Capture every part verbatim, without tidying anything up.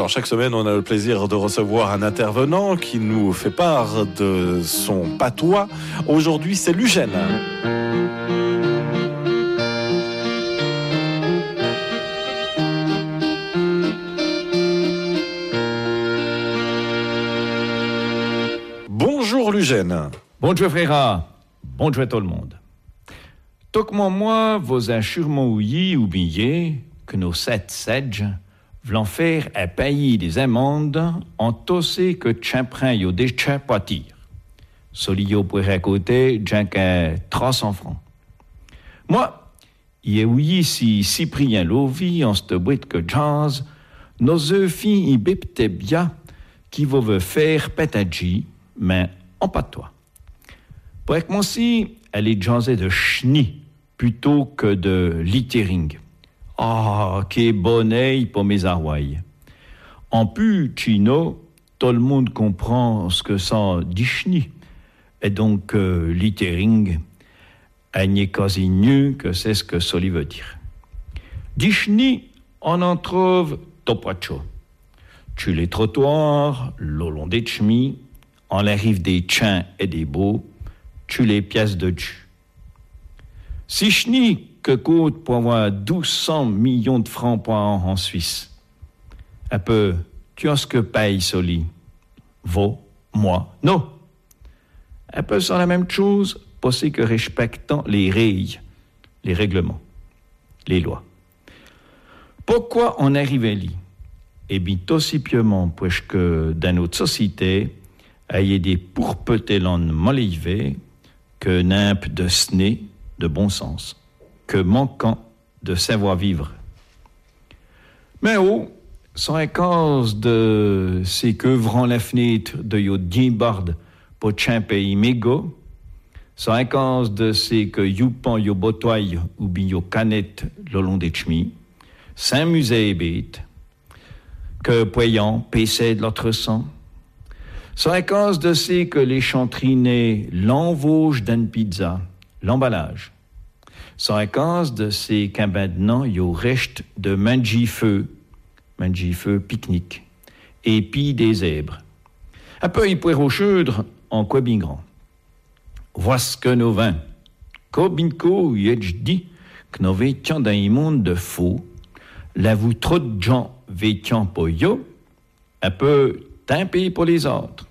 chaque semaine, on a le plaisir de recevoir un intervenant qui nous fait part de son patois. Aujourd'hui, c'est Lugène. Bonjour Lugène. Bonjour frère, bonjour tout le monde. Toquement moi, vos insurements ouillis ou billets que nos sept sedges v'l'en faire à payer des amendes en tossé que tchimprin yo déchets poitir. Solio pourrait à côté, j'en trois cents francs. Moi, y est ouilli si Cyprien Lovi en cette boîte que jazz, nos œufs filles y bipte bien qui vous veut faire pétadji, mais en patois. Pour être moi si, elle est jazzée de schni plutôt que de littering. Ah, oh, qu'est bonnet pour mes arwailles. En plus, chino, tout le monde comprend ce que ça dit schni. Et donc, euh, littering, elle n'est quasi mieux que c'est ce que ça veut dire. Dichni, on en trouve topacho. Tu les trottoirs, le long des chemins, on arrive des chiens et des beaux, tu les pièces de tu. Si chni que coûte pour avoir douze cents millions de francs par an en Suisse. Un peu, tu as ce que paye Soli. Vaut, moi, non. Un peu sans la même chose, possible que respectant les règles, les règlements, les lois. Pourquoi on arrive à l'y? Eh bien, aussi piement, puisque dans notre société, il y a des pourpetélans malivés que nimp de sné de bon sens, que manquant de savoir-vivre. Mais oh, sans la cause de ces qu'œuvrant la fenêtre de yo dimbarde pour tchun pays mégo, sans la cause de ces que youpan yo botoy ou bien yo canette le long des chemins, s'amuser et bête, que poyant paissait de l'autre sang, sans la cause de ces que les chantrinées l'envauge d'une pizza, l'emballage, sans la cause de ces qu'un maintenant yo reste de mangi-feu, mangi-feu pique-nique, et puis des zèbres. Un peu y poire au cheudre en quoi bien grand. Voici que nos vins. Kobinko yedj dit que nous vétions dans un monde de faux, là vous trop de gens vétions pour yo, un peu tempé pour les autres.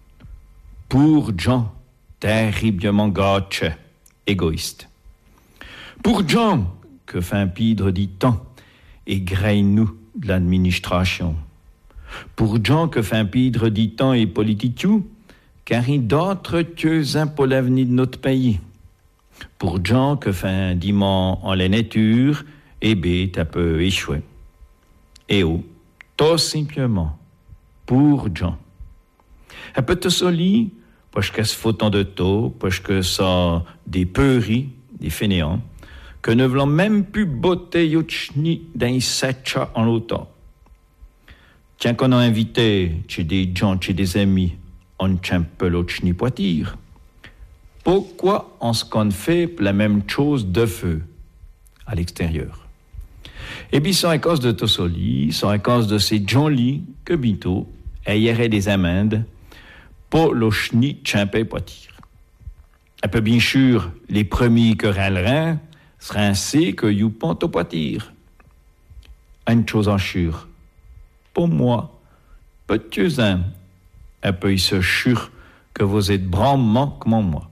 Pour gens terriblement gâches, égoïstes. Pour gens que fin pidre dit tant et graille-nous de l'administration. Pour gens que fin pidre dit tant et politiciou, car il d'autres tueux pour l'avenir de notre pays. Pour gens que fin diman en la nature et bête un peu échoué. Et oh, tout simplement, pour gens. Un peu de soli, parce que ce faut tant de taux, parce que ça des peuris, des fainéants, que ne voulant même plus botter yotchni d'un setcha en l'automne. Tiens qu'on a invité chez des gens, chez des amis, on tient peu l'otchni poitir. Pourquoi on se qu'on fait la même chose de feu à l'extérieur? Et bien, c'est à cause de Tossoli, c'est à cause de ces gens-là que bientôt, il y aurait des amendes pour l'otchni tchimpé poitir. Un peu bien sûr, les premiers que râleront seraient ainsi que youpan au poitir. Une chose en sûre, pour moi, petit un, un peu se sûr que vous êtes brandement comme moi.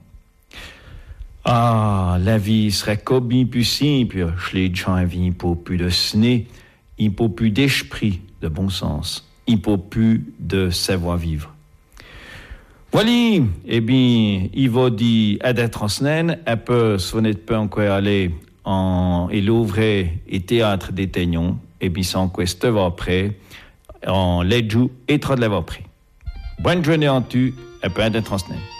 Ah, la vie serait comme bien plus simple, je les gens vie pour plus de sné, il pour plus d'esprit de bon sens, il pour plus de savoir-vivre. Voilà, eh bien, il va dire à d'être en semaine, un peu, si vous n'êtes pas encore allé en et l'ouvrir et théâtre des Teignons, et bien, sans quoi c'est après, en l'aide et trop de l'avoir pris. Bonne journée en tu, un peu d'être en semaine.